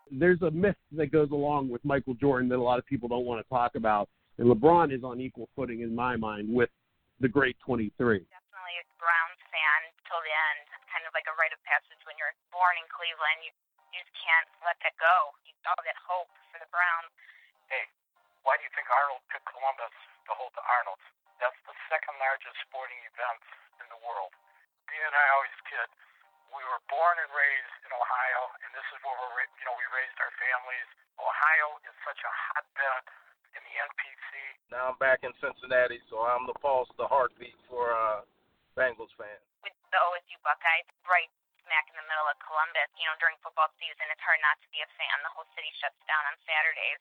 there's a myth that goes along with Michael Jordan that a lot of people don't want to talk about, and LeBron is on equal footing in my mind with the great 23. Definitely a Browns fan till the end. It's kind of like a rite of passage when you're born in Cleveland. You just can't let that go. You all that hope for the Browns. Hey, why do you think Arnold picked Columbus to hold the Arnolds? That's the second largest sporting event in the world. Me and I always kid, we were born and raised in Ohio, and this is where we raised our families. Ohio is such a hotbed in the NPC. Now I'm back in Cincinnati, so I'm the pulse, the heartbeat for Bengals fans. With the OSU Buckeyes right smack in the middle of Columbus, during football season, it's hard not to be a fan. The whole city shuts down on Saturdays.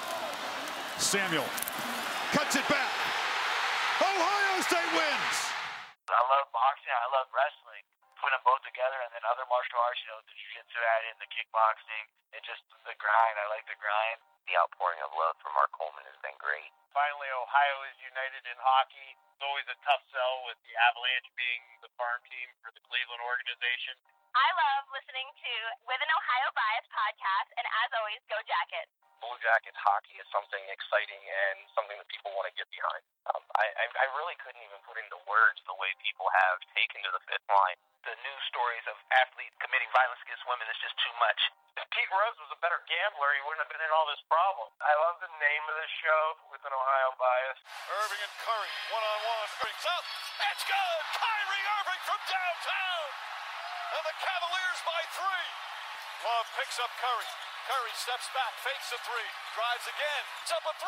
Samuel cuts it back. Ohio State wins. I love boxing. I love wrestling. Putting them both together, and then other martial arts, the jiu-jitsu added, the kickboxing, and just the grind. I like the grind. The outpouring of love from Mark Coleman has been great. Finally, Ohio is united in hockey. It's always a tough sell with the Avalanche being the farm team for the Cleveland organization. I love listening to With an Ohio Bias podcast, and as always, go Jackets. Blue Jackets hockey is something exciting and something that people want to get behind. I really couldn't even put into words the way people have taken to the fifth line. The news stories of athletes committing violence against women is just too much. If Pete Rose was a better gambler, he wouldn't have been in all this problem. I love the name of the show, With an Ohio Bias. Irving and Curry, one-on-one. Irving's up. It's good. Kyrie Irving from downtown. And the Cavaliers by 3. Love picks up Curry. Curry steps back, fakes a 3, drives again. It's up a 3.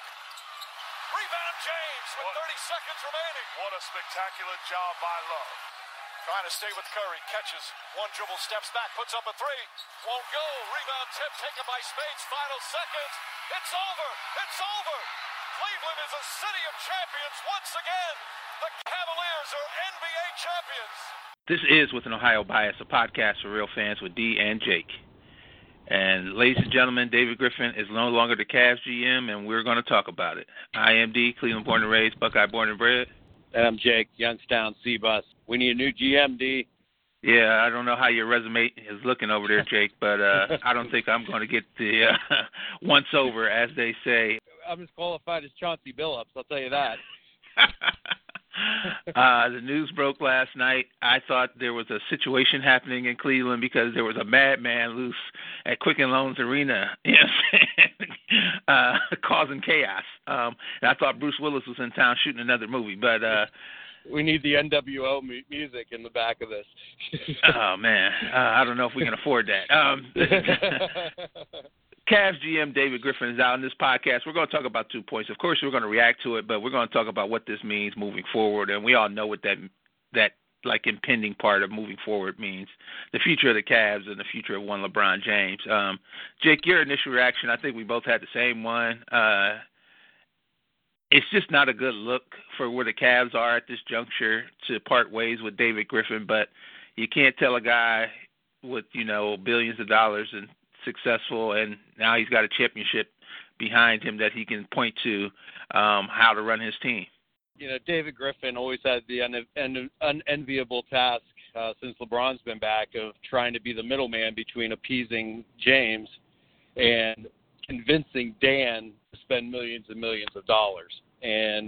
Rebound James with 30 seconds remaining. What a spectacular job by Love. Trying to stay with Curry, catches, one dribble, steps back, puts up a 3. Won't go, rebound tip taken by Speights, final seconds. It's over, it's over. Cleveland is a city of champions once again. The Cavaliers are NBA champions. This is With an Ohio Bias, a podcast for real fans with D and Jake. And ladies and gentlemen, David Griffin is no longer the Cavs GM, and we're going to talk about it. I am D, Cleveland born and raised, Buckeye born and bred. And I'm Jake, Youngstown C-Bus. We need a new GM, D. Yeah, I don't know how your resume is looking over there, Jake, but I don't think I'm going to get the once over, as they say. I'm as qualified as Chauncey Billups, I'll tell you that. The news broke last night. I thought there was a situation happening in Cleveland because there was a madman loose at Quicken Loans Arena, causing chaos. And I thought Bruce Willis was in town shooting another movie, but we need the NWO music in the back of this. Oh man, I don't know if we can afford that. Cavs GM David Griffin is out in this podcast. We're going to talk about 2 points. Of course, we're going to react to it, but we're going to talk about what this means moving forward. And we all know what that like impending part of moving forward means. The future of the Cavs and the future of one LeBron James. Jake, your initial reaction, I think we both had the same one. It's just not a good look for where the Cavs are at this juncture to part ways with David Griffin, but you can't tell a guy with, billions of dollars and successful, and now he's got a championship behind him that he can point to how to run his team. David Griffin always had the unenviable task since LeBron's been back of trying to be the middleman between appeasing James and convincing Dan to spend millions and millions of dollars. And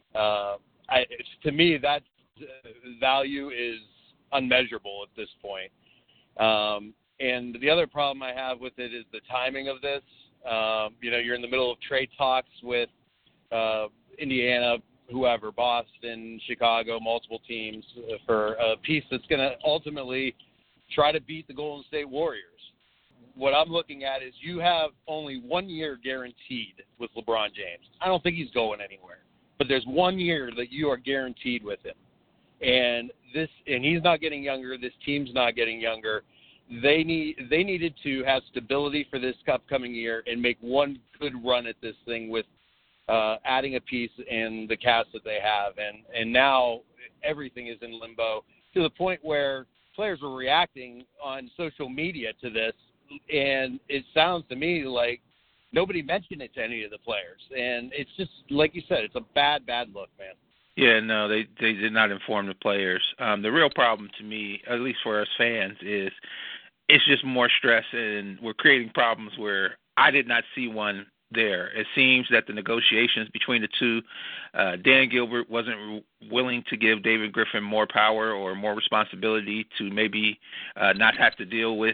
to me, that value is unmeasurable at this point. And the other problem I have with it is the timing of this. You're in the middle of trade talks with Indiana, whoever, Boston, Chicago, multiple teams for a piece that's going to ultimately try to beat the Golden State Warriors. What I'm looking at is you have only 1 year guaranteed with LeBron James. I don't think he's going anywhere, but there's 1 year that you are guaranteed with him. And he's not getting younger. This team's not getting younger. They needed to have stability for this upcoming year and make one good run at this thing with adding a piece in the cast that they have. And now everything is in limbo to the point where players were reacting on social media to this, and it sounds to me like nobody mentioned it to any of the players. And it's just, like you said, it's a bad look, man. Yeah, no, they did not inform the players. The real problem to me, at least for us fans, is it's just more stress, and we're creating problems where I did not see one there. It seems that the negotiations between the two, Dan Gilbert wasn't willing to give David Griffin more power or more responsibility to maybe not have to deal with,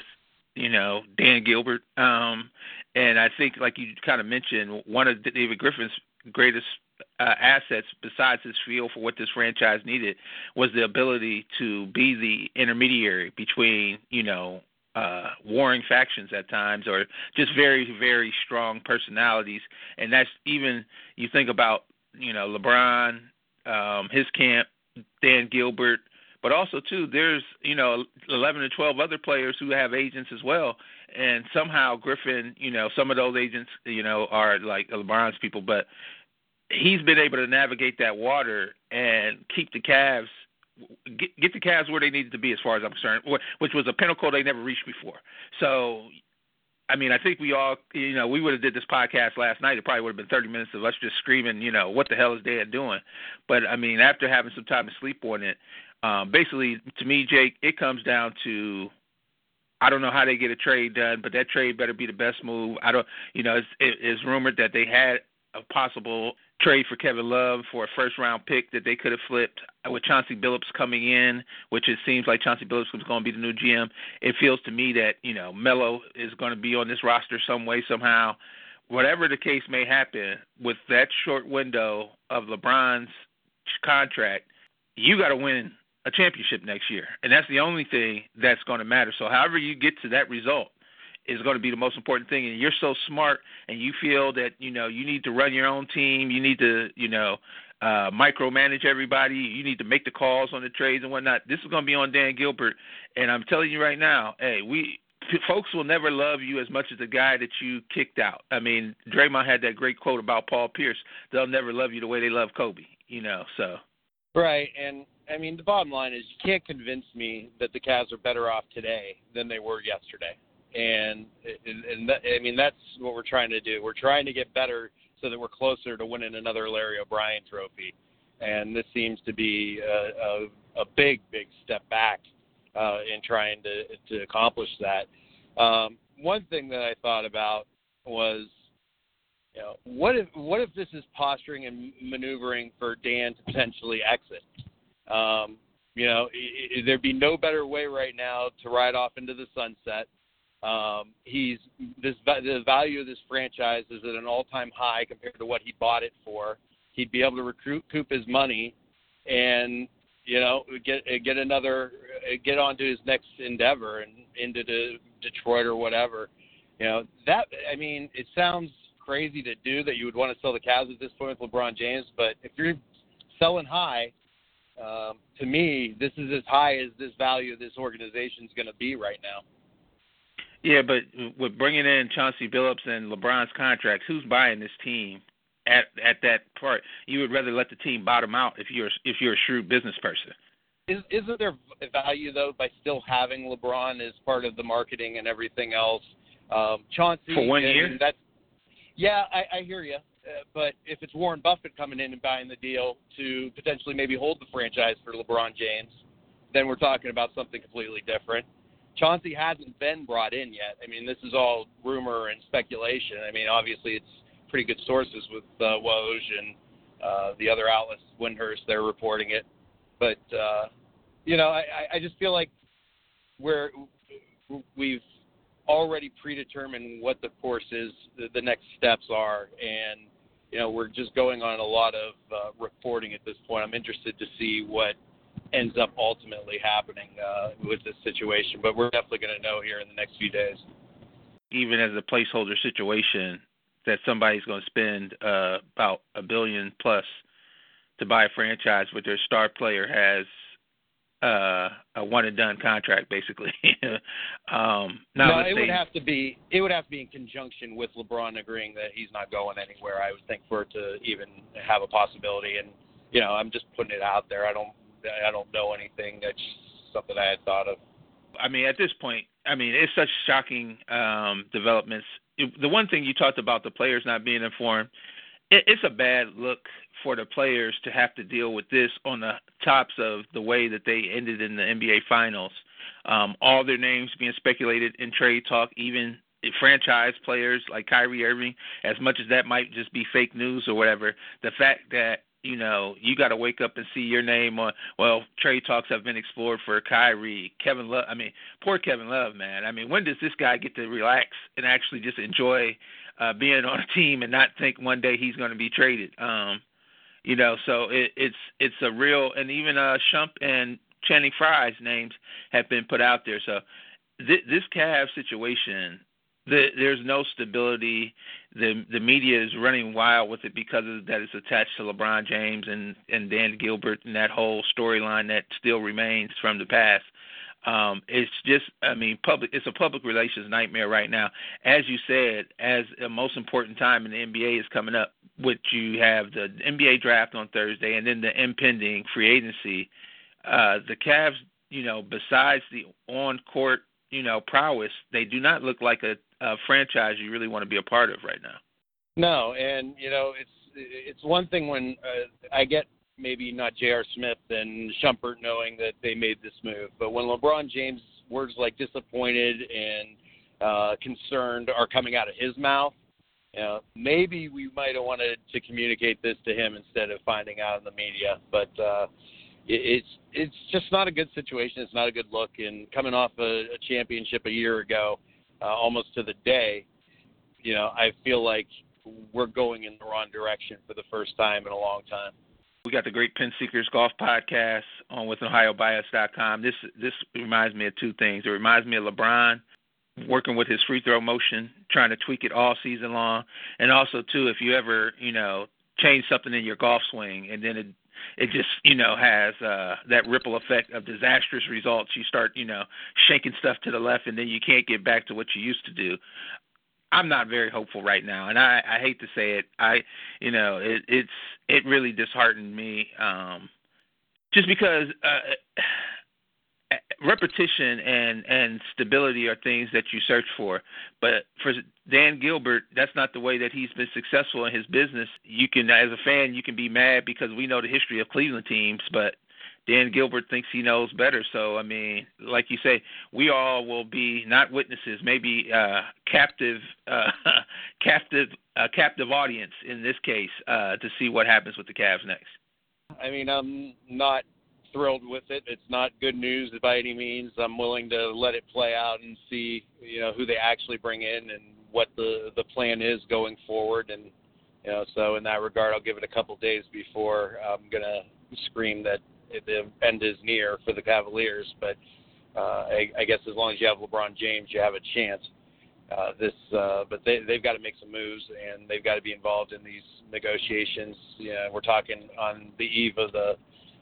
Dan Gilbert. And I think, like you kind of mentioned, one of David Griffin's greatest assets, besides his feel for what this franchise needed, was the ability to be the intermediary between, warring factions at times, or just very, very strong personalities. And that's even, you think about, LeBron, his camp, Dan Gilbert, but also, too, there's, 11 to 12 other players who have agents as well. And somehow Griffin, some of those agents, are like LeBron's people, but he's been able to navigate that water and keep the Cavs, get the Cavs where they needed to be as far as I'm concerned, which was a pinnacle they never reached before. So, I mean, I think we all, we would have did this podcast last night. It probably would have been 30 minutes of us just screaming, what the hell is Dan doing? But, I mean, after having some time to sleep on it, basically, to me, Jake, it comes down to, I don't know how they get a trade done, but that trade better be the best move. It's rumored that they had a possible trade for Kevin Love for a first-round pick that they could have flipped with Chauncey Billups coming in, which it seems like Chauncey Billups was going to be the new GM. It feels to me that, Melo is going to be on this roster some way, somehow. Whatever the case may happen, with that short window of LeBron's contract, you got to win a championship next year, and that's the only thing that's going to matter. So however you get to that result is going to be the most important thing. And you're so smart, and you feel that, you need to run your own team. You need to, micromanage everybody. You need to make the calls on the trades and whatnot. This is going to be on Dan Gilbert. And I'm telling you right now, hey, folks will never love you as much as the guy that you kicked out. I mean, Draymond had that great quote about Paul Pierce. They'll never love you the way they love Kobe, so. Right. And, I mean, the bottom line is you can't convince me that the Cavs are better off today than they were yesterday. And that's what we're trying to do. We're trying to get better so that we're closer to winning another Larry O'Brien trophy. And this seems to be a big, big step back in trying to accomplish that. One thing that I thought about was, what if this is posturing and maneuvering for Dan to potentially exit? There'd be no better way right now to ride off into the sunset. The value of this franchise is at an all-time high compared to what he bought it for. He'd be able to recoup his money and, get onto his next endeavor and into Detroit or whatever. It sounds crazy to do that you would want to sell the Cavs at this point with LeBron James, but if you're selling high, to me, this is as high as this value of this organization is going to be right now. Yeah, but with bringing in Chauncey Billups and LeBron's contracts, who's buying this team at that part? You would rather let the team bottom out if you're a shrewd business person. Isn't there value, though, by still having LeBron as part of the marketing and everything else? Chauncey, for 1 year? I hear you. But if it's Warren Buffett coming in and buying the deal to potentially maybe hold the franchise for LeBron James, then we're talking about something completely different. Chauncey hasn't been brought in yet. I mean, this is all rumor and speculation. I mean, obviously it's pretty good sources with Woj and the other outlets, Windhurst, they're reporting it. But, I just feel like we've already predetermined what the course is, the next steps are, and, we're just going on a lot of reporting at this point. I'm interested to see what ends up ultimately happening with this situation, but we're definitely going to know here in the next few days. Even as a placeholder situation, that somebody's going to spend about $1 billion plus to buy a franchise, but their star player has a one and done contract, basically. It would have to be in conjunction with LeBron agreeing that he's not going anywhere, I would think, for it to even have a possibility. And I'm just putting it out there. I don't know anything. That's something I had thought of. I mean, at this point, it's such shocking developments. The one thing you talked about, the players not being informed, it's a bad look for the players to have to deal with this on the tops of the way that they ended in the NBA Finals. All their names being speculated in trade talk, even franchise players like Kyrie Irving, as much as that might just be fake news or whatever, the fact that, you know, you got to wake up and see your name on, well, trade talks have been explored for Kyrie, Kevin Love. I mean, poor Kevin Love, man. I mean, when does this guy get to relax and actually just enjoy being on a team and not think one day he's going to be traded? You know, so it's a real, and even Shump and Channing Frye's names have been put out there. So this Cavs situation, there's no stability. The media is running wild with it because of that it's attached to LeBron James and Dan Gilbert and that whole storyline that still remains from the past. It's just, I mean, it's a public relations nightmare right now. As you said, as the most important time in the NBA is coming up, which you have the NBA draft on Thursday and then the impending free agency, the Cavs, you know, besides the on-court, you know, prowess, they do not look like a franchise you really want to be a part of right now. No, and, you know, it's one thing when I get maybe not J.R. Smith and Shumpert knowing that they made this move, but when LeBron James words like disappointed and concerned are coming out of his mouth, you know, maybe we might have wanted to communicate this to him instead of finding out in the media. But it's just not a good situation. It's not a good look. And coming off a championship a year ago, almost to the day, you know, I feel like we're going in the wrong direction for the first time in a long time. We got the Great Pin Seekers Golf Podcast on with OhioBias.com. This reminds me of two things. It reminds me of LeBron working with his free throw motion, trying to tweak it all season long. And also, too, if you ever, you know, change something in your golf swing and then it just, you know, has that ripple effect of disastrous results. You start, you know, shaking stuff to the left and then you can't get back to what you used to do. I'm not very hopeful right now, and I hate to say it. It really disheartened me, just because repetition and stability are things that you search for. But for Dan Gilbert, that's not the way that he's been successful in his business. You can, as a fan, you can be mad because we know the history of Cleveland teams, but Dan Gilbert thinks he knows better. So, I mean, like you say, we all will be not witnesses, maybe captive audience in this case to see what happens with the Cavs next. I mean, I'm not thrilled with it. It's not good news by any means. I'm willing to let it play out and see, you know, who they actually bring in and what the plan is going forward. And, you know, so in that regard, I'll give it a couple days before I'm going to scream that the end is near for the Cavaliers, but I guess as long as you have LeBron James, you have a chance. But they've got to make some moves, and they've got to be involved in these negotiations. You know, we're talking on the eve of the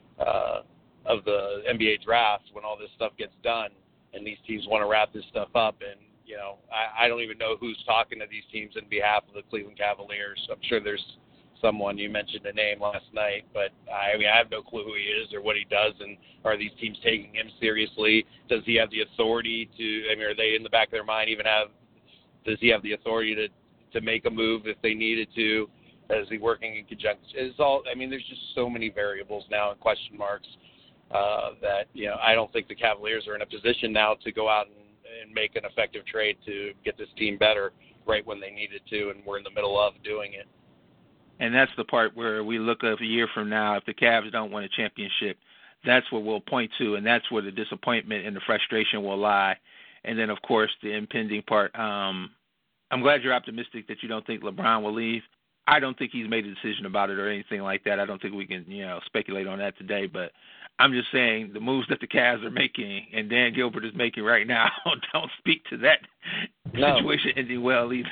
NBA draft when all this stuff gets done, and these teams want to wrap this stuff up. And you know, I don't even know who's talking to these teams on behalf of the Cleveland Cavaliers. I'm sure there's someone. You mentioned a name last night, but I mean, I have no clue who he is or what he does, and are these teams taking him seriously? Does he have the authority to, I mean, are they in the back of their mind does he have the authority to make a move if they needed to? Is he working in conjunction? It's all, I mean, there's just so many variables now and question marks that, you know, I don't think the Cavaliers are in a position now to go out and make an effective trade to get this team better right when they needed to, and we're in the middle of doing it. And that's the part where we look up a year from now, if the Cavs don't win a championship, that's what we'll point to, and that's where the disappointment and the frustration will lie. And then, of course, the impending part. I'm glad you're optimistic that you don't think LeBron will leave. I don't think he's made a decision about it or anything like that. I don't think we can, you know, speculate on that today. But I'm just saying the moves that the Cavs are making and Dan Gilbert is making right now don't speak to that situation ending well either.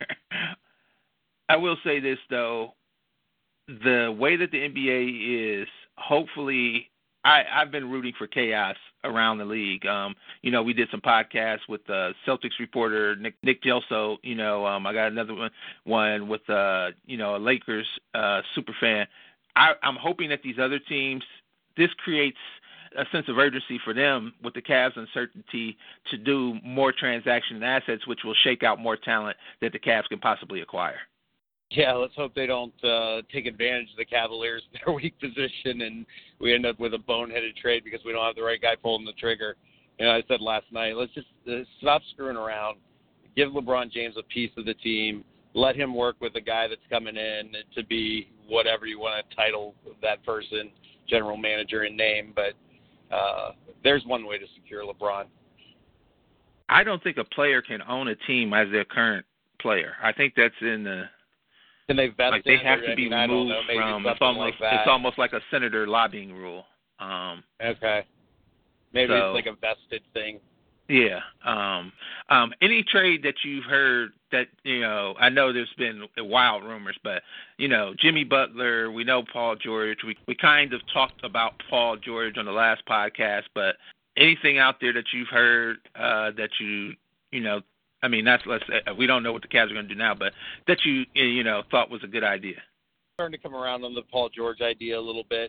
I will say this, though. The way that the NBA is, hopefully, I've been rooting for chaos around the league. You know, we did some podcasts with the Celtics reporter, Nick Gelso. You know, I got another one with, you know, a Lakers super fan. I'm hoping that these other teams, this creates a sense of urgency for them with the Cavs' uncertainty to do more transaction assets, which will shake out more talent that the Cavs can possibly acquire. Yeah, let's hope they don't take advantage of the Cavaliers, their weak position, and we end up with a boneheaded trade because we don't have the right guy pulling the trigger. I said last night, let's just stop screwing around. Give LeBron James a piece of the team. Let him work with the guy that's coming in to be whatever you want to title that person, general manager in name. But there's one way to secure LeBron. I don't think a player can own a team as their current player. I think that's in the – Can they vest like they have to be removed from – it's almost like a senator lobbying rule. Okay. Maybe it's like a vested thing. Yeah. Any trade that you've heard that, I know there's been wild rumors, but, Jimmy Butler, we know Paul George. We kind of talked about Paul George on the last podcast, but anything out there that you've heard that we don't know what the Cavs are going to do now, but that you thought was a good idea? I'm starting to come around on the Paul George idea a little bit.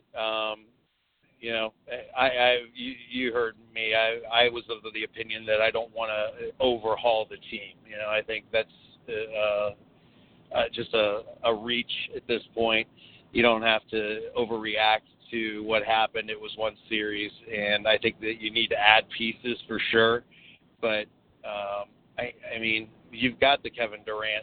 You heard me. I was of the opinion that I don't want to overhaul the team. I think that's just a reach at this point. You don't have to overreact to what happened. It was one series, and I think that you need to add pieces for sure. But I mean, you've got the Kevin Durant,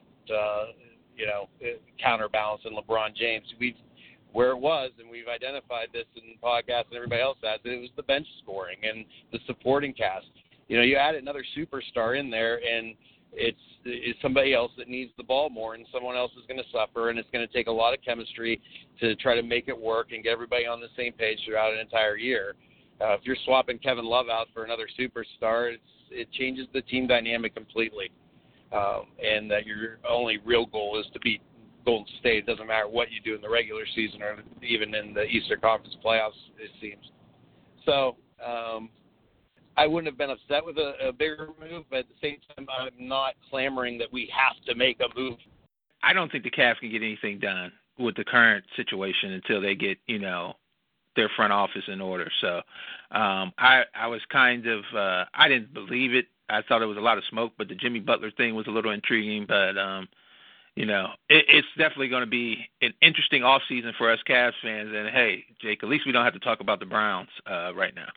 counterbalance in LeBron James. Where it was, and we've identified this in podcasts and everybody else has, it was the bench scoring and the supporting cast. You add another superstar in there, and it's somebody else that needs the ball more, and someone else is going to suffer, and it's going to take a lot of chemistry to try to make it work and get everybody on the same page throughout an entire year. If you're swapping Kevin Love out for another superstar, it changes the team dynamic completely, and that your only real goal is to beat Golden State. It doesn't matter what you do in the regular season or even in the Eastern Conference playoffs, it seems. So I wouldn't have been upset with a bigger move, but at the same time, I'm not clamoring that we have to make a move. I don't think the Cavs can get anything done with the current situation until they get, their front office in order. So I was kind of I didn't believe it. I thought it was a lot of smoke, but the Jimmy Butler thing was a little intriguing, but it's definitely going to be an interesting offseason for us Cavs fans. And, hey, Jake, at least we don't have to talk about the Browns right now.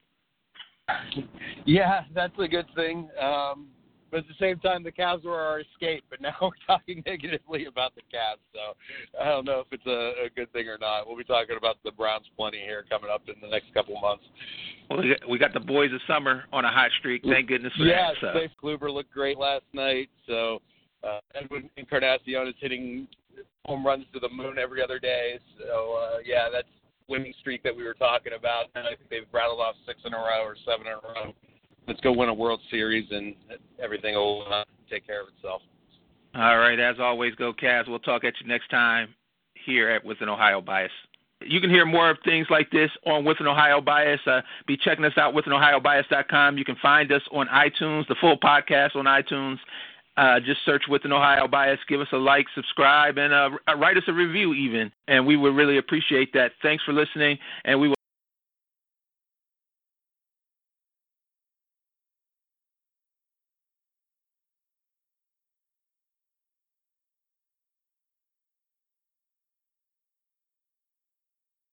Yeah, that's a good thing. But at the same time, the Cavs were our escape, but now we're talking negatively about the Cavs. So I don't know if it's a good thing or not. We'll be talking about the Browns plenty here coming up in the next couple of months. Well, we got the boys of summer on a hot streak. Thank goodness for that. Yeah, Dave Kluber looked great last night. So Edwin Encarnacion is hitting home runs to the moon every other day. So, that's winning streak that we were talking about. And I think they've rattled off 6 in a row or 7 in a row. Let's go win a World Series, and everything will take care of itself. All right. As always, go Cavs. We'll talk at you next time here at With an Ohio Bias. You can hear more of things like this on With an Ohio Bias. Be checking us out, withanohiobias.com. You can find us on iTunes, the full podcast on iTunes. Just search With an Ohio Bias. Give us a like, subscribe, and write us a review even. And we would really appreciate that. Thanks for listening, and we will